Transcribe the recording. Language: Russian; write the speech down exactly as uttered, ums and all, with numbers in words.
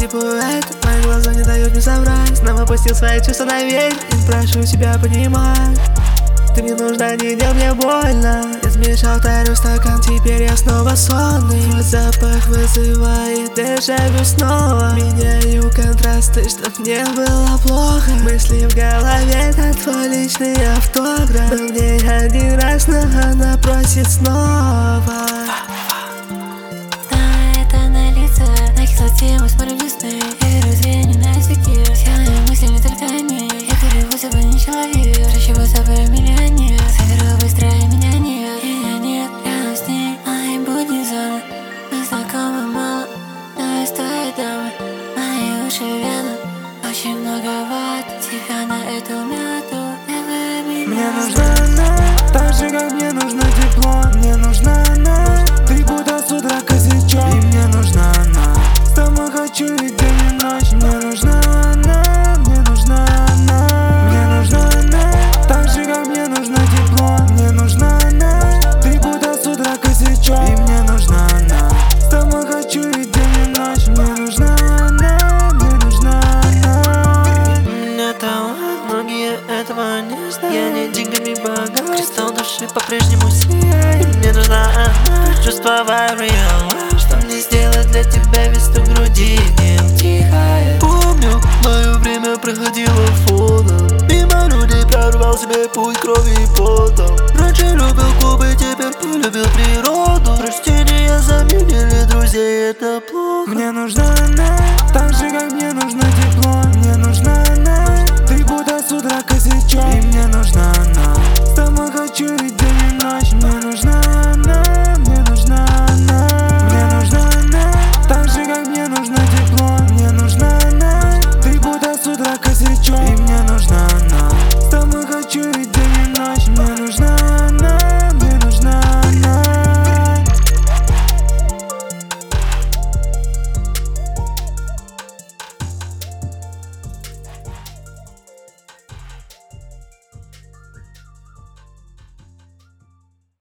типа это. Мои глаза не дают мне соврать. Снова опустил свои чувства на ветер. И прошу тебя понимать, ты мне нужна, не делай мне больно. Измешал второй стакан, теперь я снова сонный. Твой запах вызывает дежавю снова. Меняю контрасты, чтоб мне было плохо. Мысли в голове, это твой личный автограф. Был в ней один раз, но она просит снова. Да, это на лице, на кислоте мы смотрим Дисней. И развеяние на языке, все мои мысли не только они. Я горю, будто бы не человек, прощаю с тобой миллионер. Соберу быстро, и меня нет, меня нет. Рядом с ней мои будни зоны. Мы знакомы мало, но и стоит дамы. Мои уши вены, очень многовато. Тебя на эту минуту я бы Мне нужна она, так же как мне нужно тепло. Мне нужна она, ты будто с утра косячок. И мне нужна она, с тобой хочу и день и ночь. Мне нужна она, мне нужна она. Мне нужна она, так же как мне нужно тепло. Мне нужна она, ты будто с утра косячок. И мне нужна она, с тобой хочу и день и ночь. Мне нужна она, мне нужна она. Мне талант, многие этого не знают. Я не деньгами богат, кристалл души по-прежнему сияет. Мне нужна она, чувствовая real life. Что мне сделать для тебя, весь в груди не утихает. Помню, мое время проходило фоном. Мимо людей прорвал себе путь крови и потом. Раньше любил клубы, теперь полюбил природу. Растения заменили друзей, это плохо. Мне нужна она,